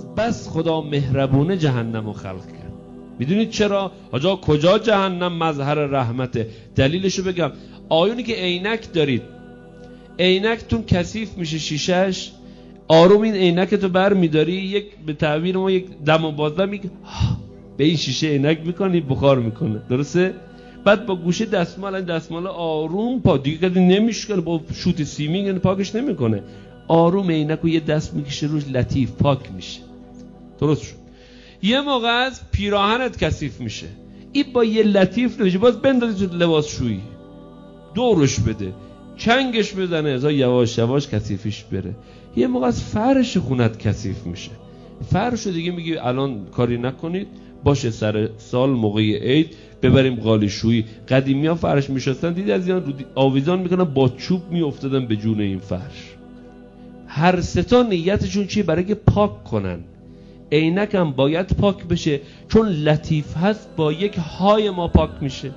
بس خدا مهربونه جهنمو خلق کرد. میدونید چرا؟ آجا کجا جهنم مظهر رحمته؟ دلیلشو بگم. آیونی که عینک دارید، عینکتون کثیف میشه شیشهش، آروم این عینکتو بر میداری، یک به تعبیر ما یک دم و بازدم میگه به این شیشه عینک میکنی بخار میکنه، درسته؟ بعد با گوشه دستمال آروم دیگه نمیشکنه، با شوت سیمینگ پاکش نمیکنه، آروم عینکو یه دست میکشه روش، لطیف پاک میشه. درست شد. یه موقع از پیراهنت کثیف میشه، این با یه لطیف نمیشه، باز بندازی تو لباس شویی، دورش بده، چنگش بزنه ازا یواش یواش کثیفیش بره. یه موقع از فرش خونت کثیف میشه، فرشو دیگه میگی الان کاری نکنید، باشه سر سال موقع عید ببریم قالیشویی. قدیمی‌ها فرش میشستن، دیدی از اینا آویزان میکنن، با چوب میافتادن به جون این فرش. هر سه تا نیتشون چیه؟ برای که پاک کنن. عینک هم باید پاک بشه چون لطیف هست، با یک های ما پاک میشه.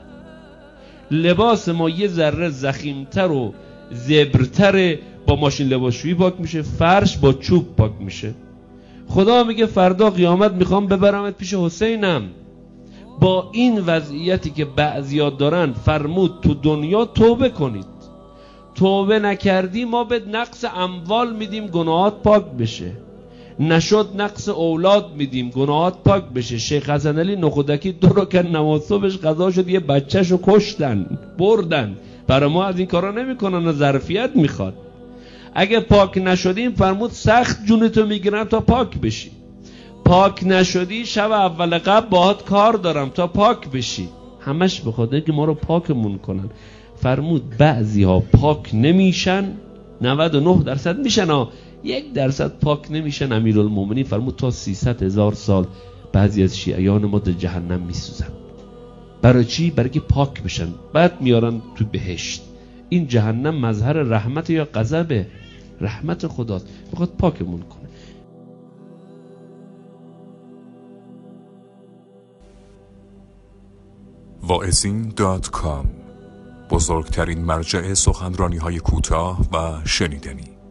لباس ما یه ذره ضخیم‌تر و زبرتر، با ماشین لباسشویی پاک میشه، فرش با چوب پاک میشه. خدا میگه فردا قیامت میخوام ببرمت پیش حسینم، با این وضعیتی که بعضیا دارن فرمود تو دنیا توبه کنید. توبه نکردی ما به نقص اموال میدیم گناهات پاک بشه، نشد نقص اولاد میدیم گناهات پاک بشه. شیخ حسن علی نخودکی 2 رکعت نماز صبحش قضا شد، یه بچه‌شو کشتن بردن. برای ما از این کارا نمیکنن، ظرفیت میخواد. اگه پاک نشدیم فرمود سخت جونتو میگیرم تا پاک بشی. پاک نشدی شب اول قبل باهات کار دارم تا پاک بشی. همش به خاطر که ما رو پاکمون کنن. فرمود بعضی ها پاک نمیشن، 99% میشن ها، 1% پاک نمیشن. امیرالمومنین فرمود تا 300,000 سال بعضی از شیعیان ما در جهنم میسوزن. برای چی؟ برای که پاک بشن، بعد میارن تو بهشت. این جهنم مظهر رحمت یا غضب؟ رحمت خداست، میخواد پاکمون کنه. واعظین.com، بزرگترین مرجع سخنرانی‌های کوتاه و شنیدنی.